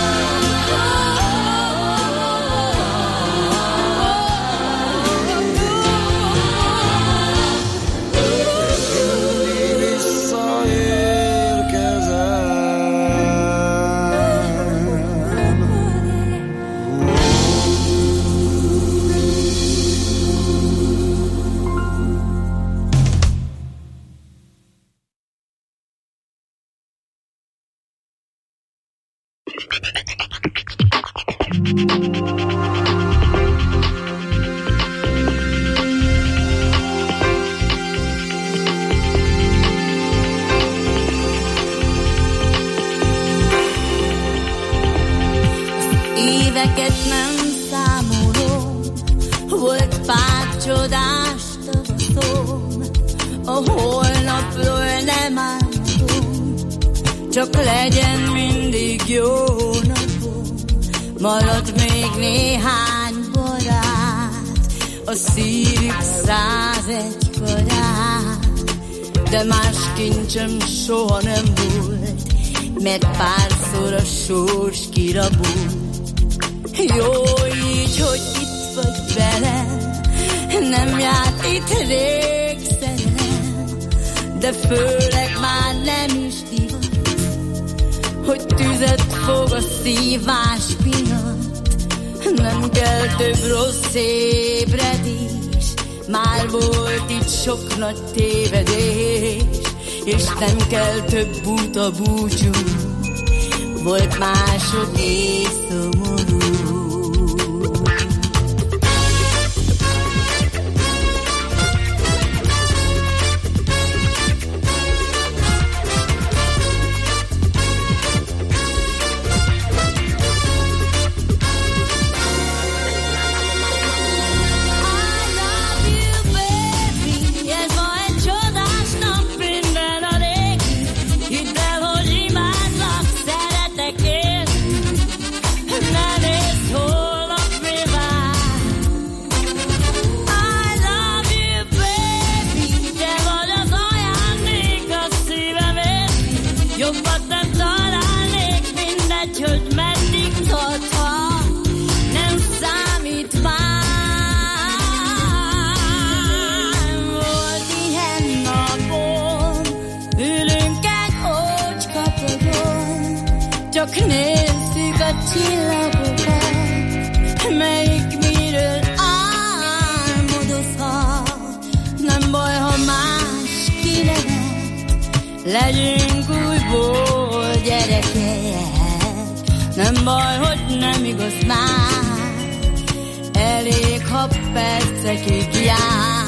Speaker 8: Éveket nem számolom, volt pár csodás tavaszom, a holnapról nem álmodom, csak legyen mindig jó napom. Maradt még néhány barát, a szívük százegy karát, de más kincsem soha nem volt, mert párszor a sors kirabult. Jó így, hogy itt vagy velem, nem járt itt rég szerelem, de főleg már nem is divat, hogy tüzet fog a szívás miatt. Nem kell több rossz ébredés, már volt itt sok nagy tévedés, és nem kell több buta búcsú, volt másod és szomorú. Csak nézzük a csillagokat, melyik miről álmodozhat. Nem baj, ha más kinevet, legyünk újból gyerekek. Nem baj, hogy nem igaz már, elég, ha percekig jár.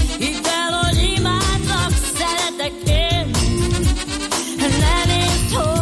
Speaker 8: Ne nézd,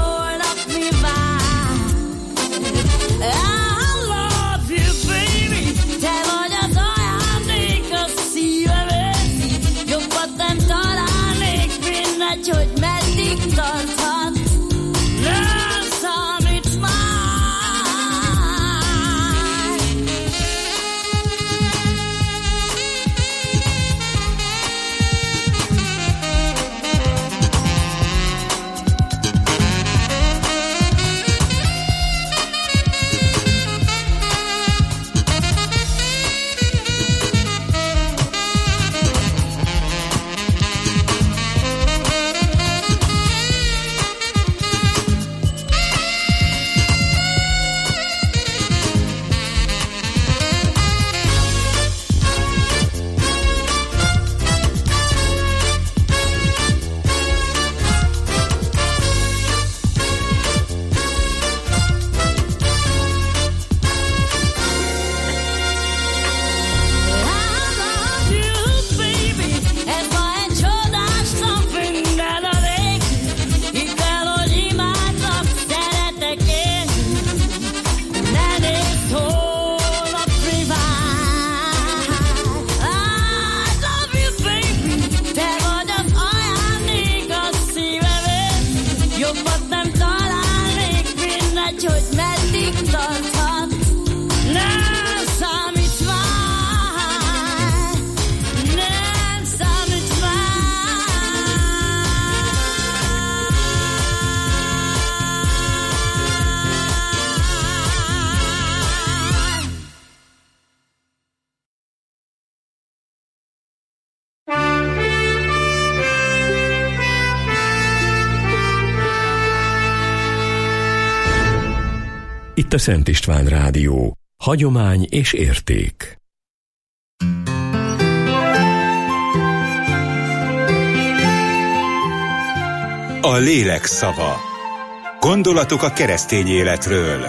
Speaker 1: Itt a Szent István Rádió. Hagyomány és érték.
Speaker 9: A lélek szava. Gondolatok a keresztény életről.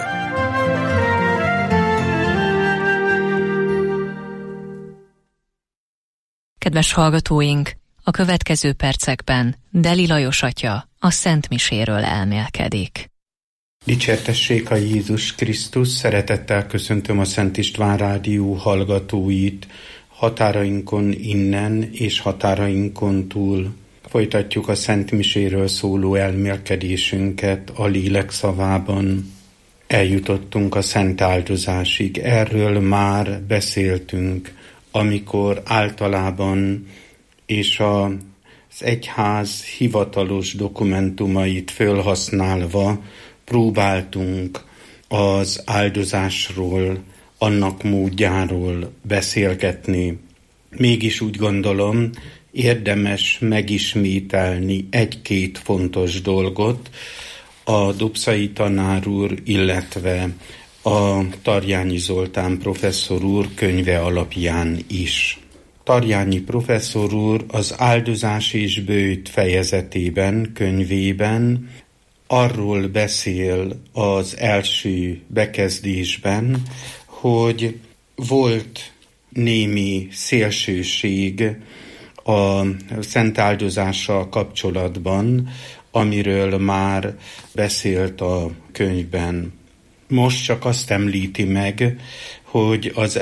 Speaker 10: Kedves hallgatóink, a következő percekben Deli Lajos atya a Szent Miséről elmélkedik.
Speaker 11: Dicsértessék a Jézus Krisztus, szeretettel köszöntöm a Szent István Rádió hallgatóit, határainkon innen és határainkon túl. Folytatjuk a Szent Miséről szóló elmélkedésünket a lélek szavában. Eljutottunk a szent áldozásig, erről már beszéltünk, amikor általában és az egyház hivatalos dokumentumait fölhasználva próbáltunk az áldozásról, annak módjáról beszélgetni. Mégis úgy gondolom, érdemes megismételni egy-két fontos dolgot a Dobszai tanár úr, illetve a Tarjányi Zoltán professzor úr könyve alapján is. Tarjányi professzor úr az Áldozás és bőjt fejezetében, könyvében arról beszél az első bekezdésben, hogy volt némi szélsőség a szent áldozással kapcsolatban, amiről már beszélt a könyvben. Most csak azt említi meg, hogy az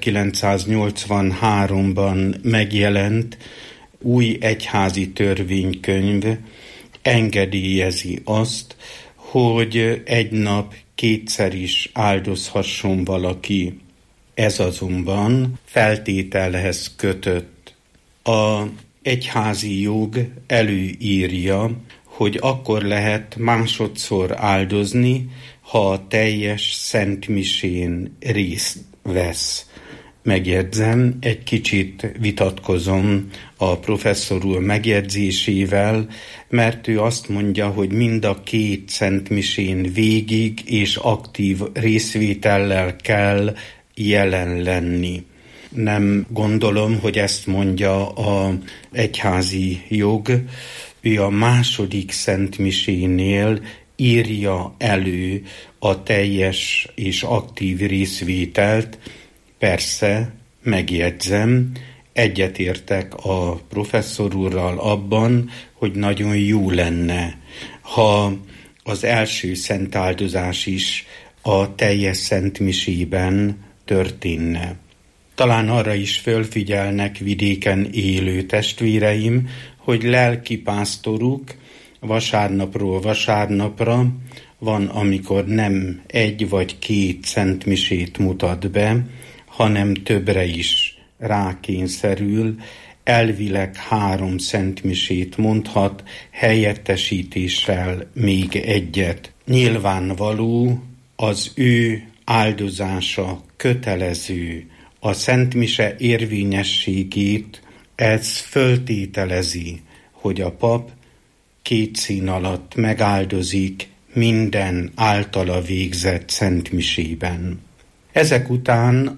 Speaker 11: ezerkilencszáznyolcvanháromban megjelent új egyházi törvénykönyv engedélyezi azt, hogy egy nap kétszer is áldozhasson valaki. Ez azonban feltételhez kötött. A egyházi jog előírja, hogy akkor lehet másodszor áldozni, ha a teljes szentmisén részt vesz. Megjegyzem, egy kicsit vitatkozom a professzor úr megjegyzésével, mert ő azt mondja, hogy mind a két szentmisén végig és aktív részvétellel kell jelen lenni. Nem gondolom, hogy ezt mondja az egyházi jog. Ő a második szentmisénél írja elő a teljes és aktív részvételt. Persze, megjegyzem, egyetértek a professzor úrral abban, hogy nagyon jó lenne, ha az első szentáldozás is a teljes szentmisében történne. Talán arra is fölfigyelnek vidéken élő testvéreim, hogy lelkipásztoruk vasárnapról vasárnapra van, amikor nem egy vagy két szentmisét mutat be, hanem többre is rákényszerül, elvileg három szentmisét mondhat, helyettesítéssel még egyet. Nyilvánvaló, az ő áldozása kötelező, a szentmise érvényességét ez föltételezi, hogy a pap két szín alatt megáldozik minden általa végzett szentmisében. Ezek után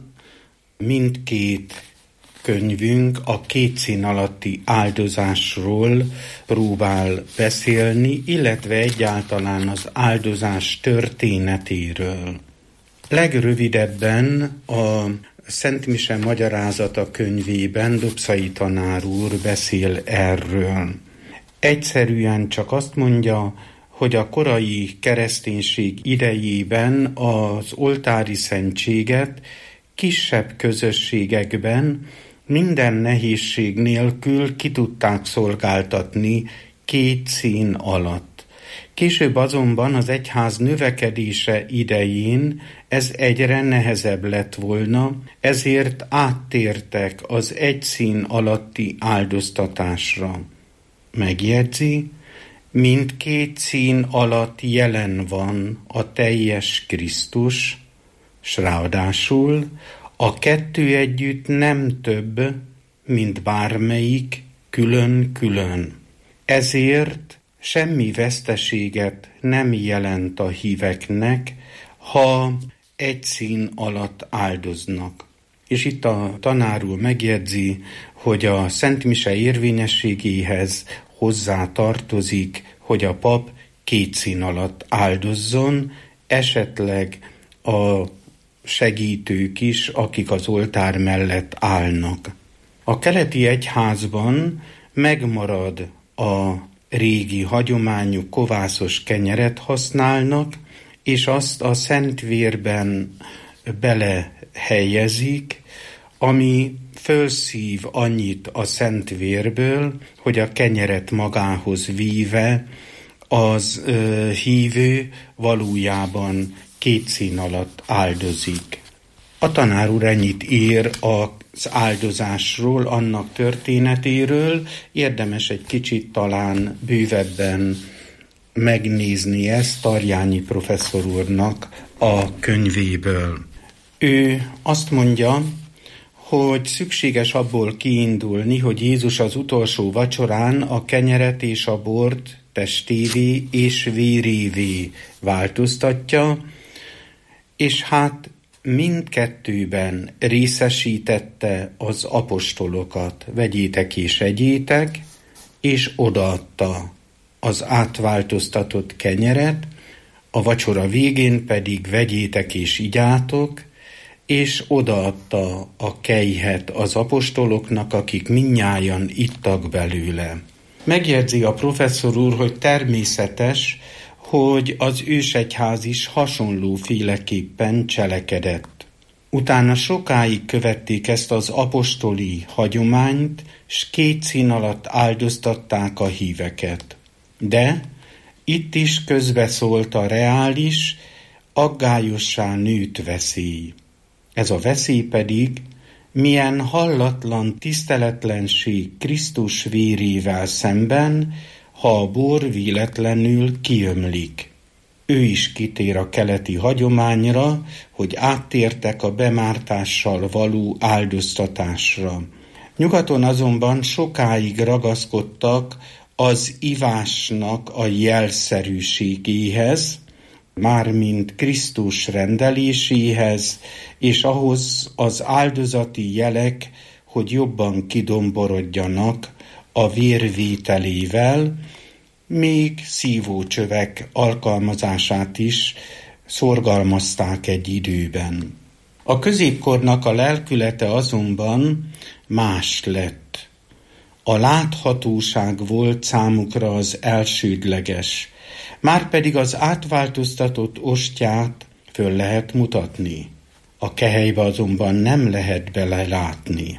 Speaker 11: mindkét könyvünk a két szín alatti áldozásról próbál beszélni, illetve egyáltalán az áldozás történetéről. Legrövidebben a Szentmise magyarázata könyvében Dobszai tanár úr beszél erről. Egyszerűen csak azt mondja, hogy a korai kereszténység idejében az oltári szentséget kisebb közösségekben minden nehézség nélkül ki tudták szolgáltatni két szín alatt. Később azonban az egyház növekedése idején ez egyre nehezebb lett volna, ezért áttértek az egy szín alatti áldoztatásra. Megjegyzi, mindkét szín alatt jelen van a teljes Krisztus, s ráadásul a kettő együtt nem több, mint bármelyik külön-külön. Ezért semmi veszteséget nem jelent a híveknek, ha egy szín alatt áldoznak. És itt a tanár úr megjegyzi, hogy a Szent Mise érvényességéhez hozzá tartozik, hogy a pap két szín alatt áldozzon, esetleg a segítők is, akik az oltár mellett állnak. A keleti egyházban megmarad a régi hagyományú kovászos kenyeret használnak, és azt a szent vérben belehelyezik, ami fölszív annyit a szent vérből, hogy a kenyeret magához víve az ö, hívő valójában két szín alatt áldozik. A tanár úr ennyit ír az áldozásról, annak történetéről, érdemes egy kicsit talán bővebben megnézni ezt Tarjányi professzor úrnak a könyvéből. Ő azt mondja, hogy szükséges abból kiindulni, hogy Jézus az utolsó vacsorán a kenyeret és a bort testévé és vérévé változtatja, és hát mindkettőben részesítette az apostolokat, vegyétek és egyétek, és odaadta az átváltoztatott kenyeret, a vacsora végén pedig vegyétek és igyátok, és odaadta a kejhet az apostoloknak, akik mindnyájan ittak belőle. Megjegyzi a professzor úr, hogy természetes, hogy az ősegyház is hasonlóféleképpen cselekedett. Utána sokáig követték ezt az apostoli hagyományt, s két szín alatt áldoztatták a híveket. De itt is közbeszólt a reális, aggályossá nőtt veszély. Ez a veszély pedig, milyen hallatlan tiszteletlenség Krisztus vérével szemben, ha a bor véletlenül kiömlik. Ő is kitér a keleti hagyományra, hogy áttértek a bemártással való áldoztatásra. Nyugaton azonban sokáig ragaszkodtak az ivásnak a jelszerűségéhez, mármint Krisztus rendeléséhez, és ahhoz az áldozati jelek, hogy jobban kidomborodjanak a vérvételével, még szívócsövek alkalmazását is szorgalmazták egy időben. A középkornak a lelkülete azonban más lett. A láthatóság volt számukra az elsődleges, márpedig az átváltoztatott ostját föl lehet mutatni. A kehelybe azonban nem lehet belelátni.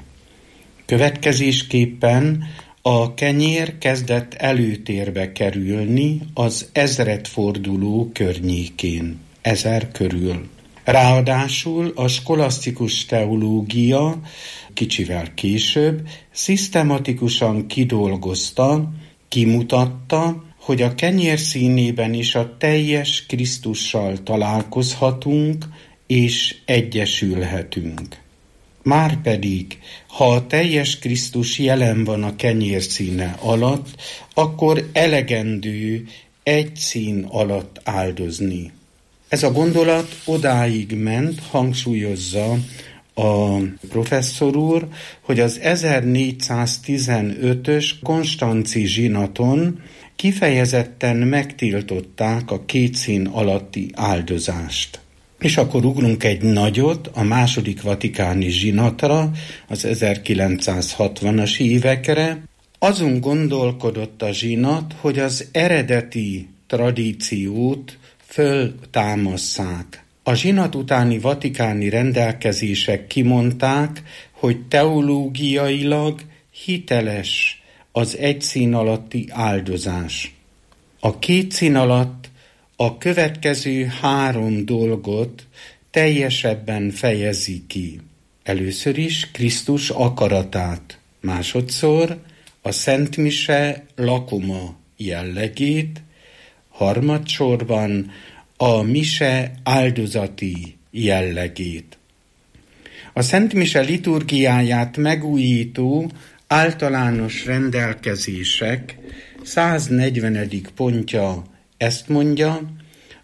Speaker 11: Következésképpen a kenyér kezdett előtérbe kerülni az ezredforduló környékén, ezer körül. Ráadásul a skolasztikus teológia kicsivel később szisztematikusan kidolgozta, kimutatta, hogy a kenyér színében is a teljes Krisztussal találkozhatunk és egyesülhetünk. Márpedig, ha a teljes Krisztus jelen van a kenyér színe alatt, akkor elegendő egy szín alatt áldozni. Ez a gondolat odáig ment, hangsúlyozza a professzor úr, hogy az ezernégyszáztizenötös konstanci zsinaton kifejezetten megtiltották a két szín alatti áldozást. És akkor ugrunk egy nagyot a második vatikáni zsinatra, az ezerkilencszázhatvanas évekre. Azon gondolkodott a zsinat, hogy az eredeti tradíciót föltámasszák. A zsinat utáni vatikáni rendelkezések kimondták, hogy teológiailag hiteles az egy szín alatti áldozás. A két szín alatt a következő három dolgot teljesebben fejezi ki. Először is Krisztus akaratát, másodszor a Szent Mise lakoma jellegét, harmadsorban a mise áldozati jellegét. A Szent Mise liturgiáját megújító általános rendelkezések száznegyvenedik pontja ezt mondja: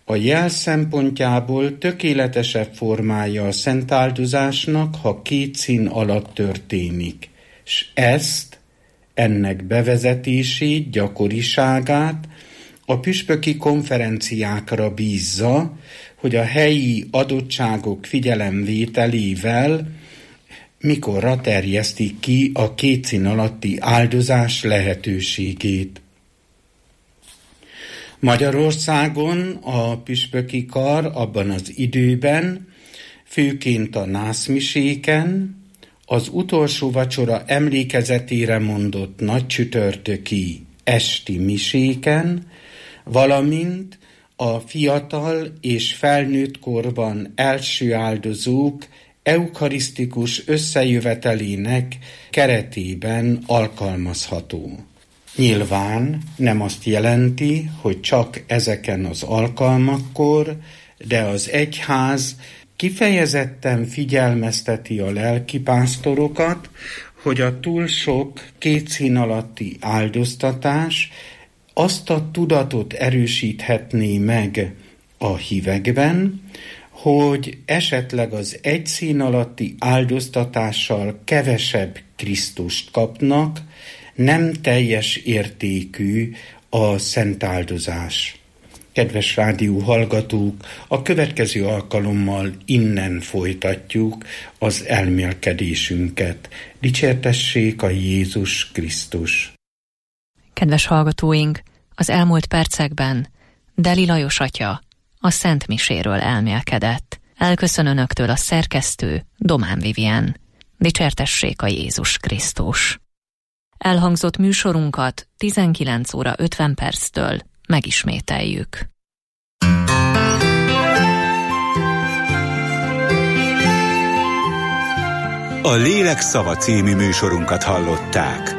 Speaker 11: A jel szempontjából tökéletesebb formája a szentáldozásnak, ha két szín alatt történik, s ezt, ennek bevezetését, gyakoriságát a püspöki konferenciákra bízza, hogy a helyi adottságok figyelemvételével mikorra terjesztik ki a két szín alatti áldozás lehetőségét. Magyarországon a püspöki kar abban az időben, főként a nászmiséken, az utolsó vacsora emlékezetére mondott nagycsütörtöki esti miséken, valamint a fiatal és felnőtt korban első áldozók eukarisztikus összejövetelének keretében alkalmazható. Nyilván nem azt jelenti, hogy csak ezeken az alkalmakkor, de az egyház kifejezetten figyelmezteti a lelkipásztorokat, hogy a túl sok két szín alatti áldoztatás azt a tudatot erősíthetné meg a hívekben, hogy esetleg az egy szín alatti áldoztatással kevesebb Krisztust kapnak, nem teljes értékű a szentáldozás. Kedves rádió hallgatók, a következő alkalommal innen folytatjuk az elmélkedésünket. Dicsértessék a Jézus Krisztus!
Speaker 10: Kedves hallgatóink, az elmúlt percekben Deli Lajos atya a Szent Miséről elmélkedett. Elköszön önöktől a szerkesztő Domán Vivien. Dicsértessék a Jézus Krisztus! Elhangzott műsorunkat tizenkilenc óra ötven perctől megismételjük.
Speaker 9: A Lélek Szava című műsorunkat hallották.